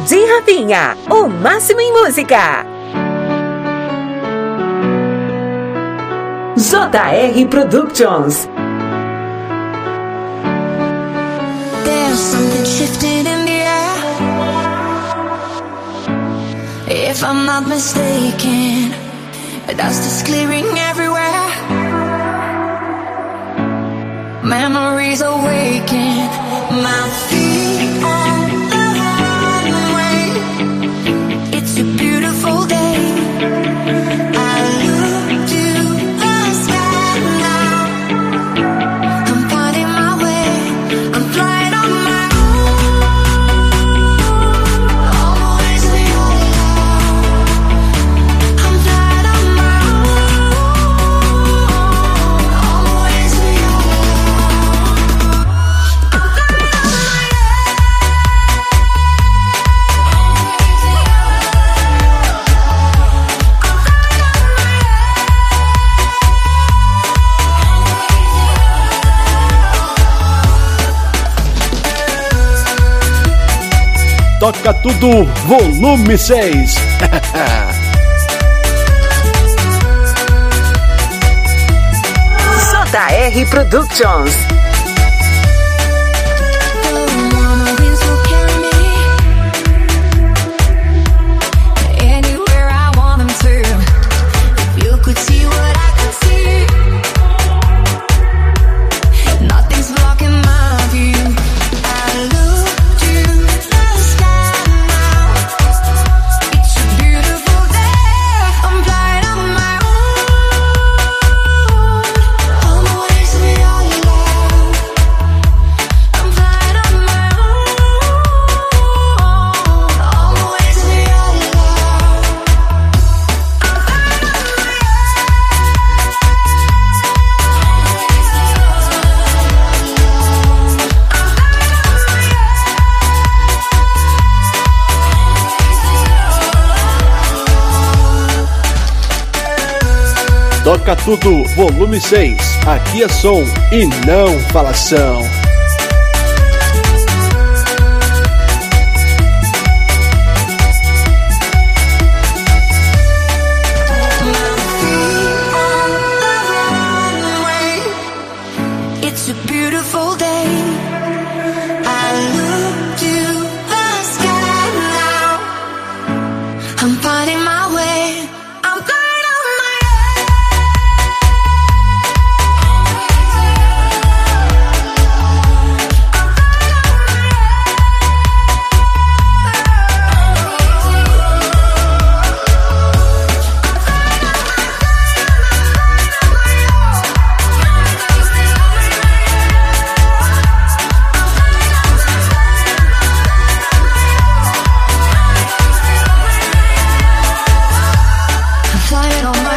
Jardim Rafinha, o máximo em música. JR Productions. There's something shifting in the air. If I'm not mistaken, dust is clearing everywhere. Memories awaken. My feet on the runway. It's a beautiful day. I look to the sky now. I'm finding my way. I'm flying on my own. Always be alone. I'm flying on my own. Always be alone. I'm flying on my own. Toca Tudo, volume 6. JR Productions. Toca Tudo, volume 6. Aqui é som e não falação. It's a beautiful day. I look to the sky now. I'm finding my way. I'm flying on my flying on my